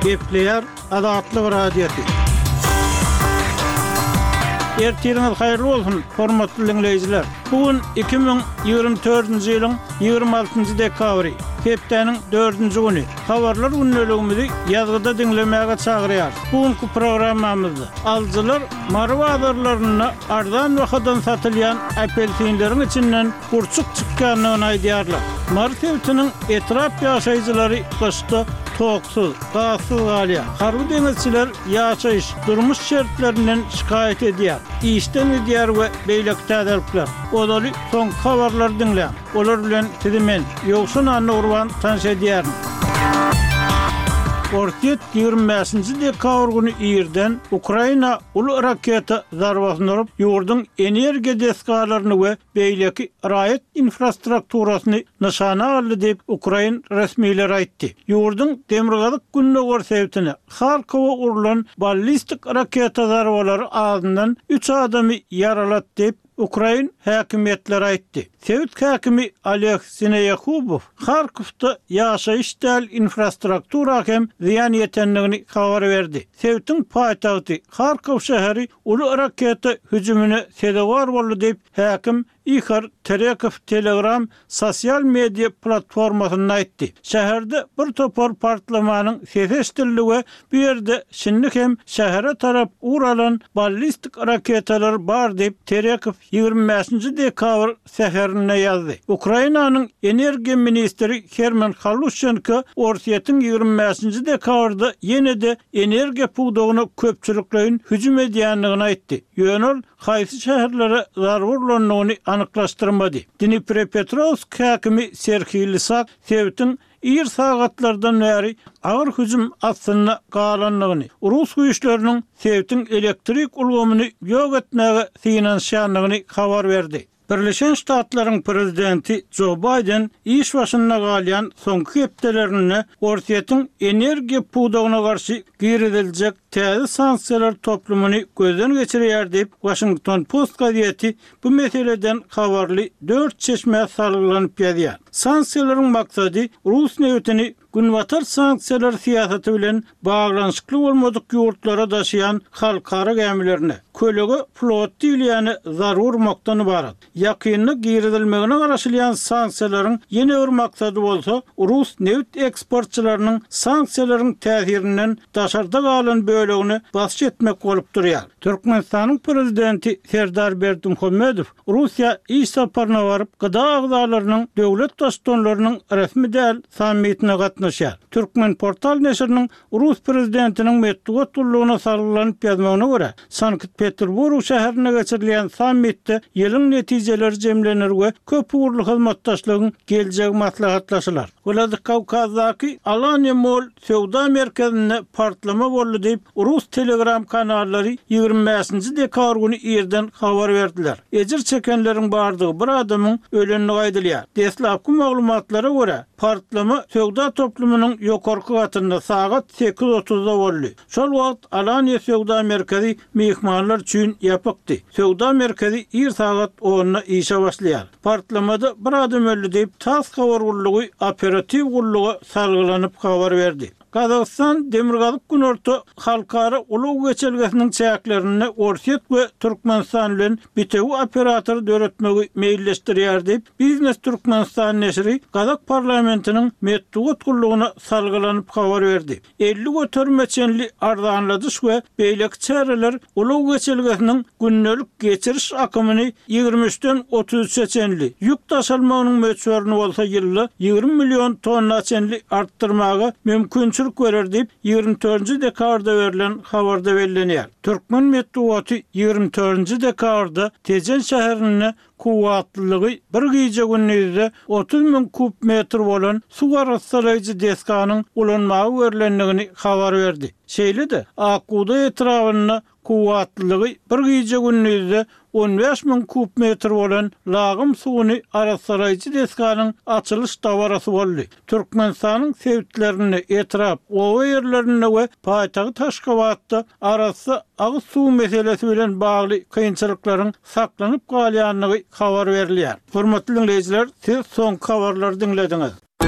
Gepleyer Adatlyk radiosi. Ertiriniz hayırlı olsun, hormatly dinleyijiler. Bugün 2024-nji ýylyň 26-njy dekabry, hepdeniň 4-nji güni. Habarlar günnäligimizi ýazgyda dinlemäge çagyrýar. Bugünkü programmamyzda alyjylar marwadarlaryna ardan wagtdan satylýan apelsinleriň içinden gurçuk çykýanyny aýdýarlar. Martewtiniň etrap ýaşaýjylary başda toksuz, gassız galya. Harby deňizçiler ýaşaýyş, durmuş şertlerinden şikayet edýär. İşden edýär we beýlek täzelipler. Olaly soň habarlar dinle. Olar bilen tidimen ýoksun anny urban tanış edýär. Ortiýet 25-nji dekabr güni ýerden Ukraina uly raketa zarbasyny urup, ýurdun energiýa deskalaryny we beýleki raýat infrastrukturasyny nyşana aldy diýip Ukraina resmiýetleri aýtdy. Ýurdun demirgazyk gününe görsebitini Harkowa urulan ballistik raketa zarbalary azyndan 3 adamy yaralatdy diýip Ukraina häkimetleri aýtdy. Sowet häkimi Aleksey Yakubov Harkovda ýaşaýyş däl infrastruktura hem ziýan ýetenligini habar berdi. Sowetiň paýtagty Harkov şäheri uly raketa hüjümine sebäp boldy diýip häkim Ihor Terekov Telegram sosial media platformasyna aýtdy. Şäherde bir topar partlamanyň sesi eşdildi we bu ýerde şinlik hem şähere tarap uralan ballistik raketalar bar diýip Terekov 25-nji dekabr seherine ýazdy. Ukrainanyň energiýa ministri Herman Halushchenko Ortiýetiň 25-nji dekabrda ýene-de energiýa pugdagyna köpçüliklerin hüjüm edýänligini aýtdy. Ýönül haýsy şäherlere zarar bolanyny anyklaşdyrmady. Dnipropetrovsk häkimi Serhiy Lysak Sowetiň ýer sagatlardan bäri agyr hüjüm astyna galanlygyny, Rus güýçleriniň Sowetiň elektrik ulgamyny ýok etmäge synanýanlygyny habar berdi. Birleşen Ştatlaryň prezidenti Joe Biden iş başyna galýan soňky hepdelerini Ortiýetiň energiýa pugdagyna garşy girdiljek täze sanksiýalar toplumyny gözden geçirýär diýip Washington Post gazeti bu meseleden habarly 4 çeşme salgylanyp ýazýar. Sanksiýalaryň maksady Rus newtini günwatar sanksiýalar siýasaty bilen baglanyşykly bolmadyk ýurtlara daşıyan halkara gemilerine kölegi flot diýilýäni zarar urmakdan ibarat. Ýakynly girdilmegine garaşylýan sanksiýalaryň ýene bir maksady bolsa, Rus neft eksportçylarynyň sanksiýalaryň täsirinden daşarda galan bölegini basy etmek bolup durýar. Türkmenistanyň prezidenti Serdar Berdimuhammedow Russiýa iş saparyna baryp gyda agzalarynyň döwlet başçylarynyň resmi däl sammitine gatnaşýar. Türkmen portal neşriniň Rus prezidentiniň metduat tullugyna sarylanyp ýazmagyna görä, Sankt-Peterburg şäherine geçirilýän sammitde ýylyň netijeleri jemlenir we köp uğurly hyzmatdaşlygyň geljegi maslahatlaşylar. Vladikavkazdaky Alanya Mall sowda merkezine partlama boldy diýip Rus Telegram kanallary 25-nji dekabr güni ýerden habar berdiler. Ejir çekenleriň bardygy bir adamyň ölenini aýdylýar. Deslapky maglumatlara görä, partlama sowda toplumynyň ýokarky gatynda sagat 8:30-da boldy. Şol wagt Alanya sowda merkezi mehmanlar üçin ýapykdy. Sowda merkezi ýer sagat 10-na işe başlaýar. Partlamada bir adam öldü diýip tas habar gullugy operativ gullugy salgylanyp habar berdi. Kazakistan demirgazyk günorta halkara ulug geçelgesiniň çäklerini Ortiýet we Türkmenistan bilen bitew operator döretmegi meýilleşdirýär diýip Biznes Türkmenistan neşri Kazak parlamentiniň metduat gullugyna salgylanyp habar berdi. 50 götermeçenli ardanladyş we beýlek çäreler ulug geçelgesiniň günnelik geçiriş akymyny 23-den 33 çenli ýük taşalmagynyň möçberini bolsa ýylly 20 million tonna çenli artdyrmagy mümkin görer diýip 24-nji dekabrda berilen habarda bellenýär. Türkmen metduaty 24-nji dekabrda Tejen şäherine kuwatlylygy bir gece günnüzde 30.000 kub metr bolan su garaşdyrjy deskanyň ulanmagy verilenligini habar berdi. Şeýle-de Akuda etrawyna kuwatlylygy bir gece günnüzde 15.000 kub metr bolan lagym suwuny araşdyrjy deskanyň açylyş dawarasy boldy. Türkmenistanyň sewitlerini etrap owa ýerlerine we paýtagy Taşkawatda arasy agyz suw meselesi bilen bagly kynçylyklaryň saklanyp galýanlygy habar berilýär. Hormatly dinleyijiler, siz soňky habarlary dinlediňiz.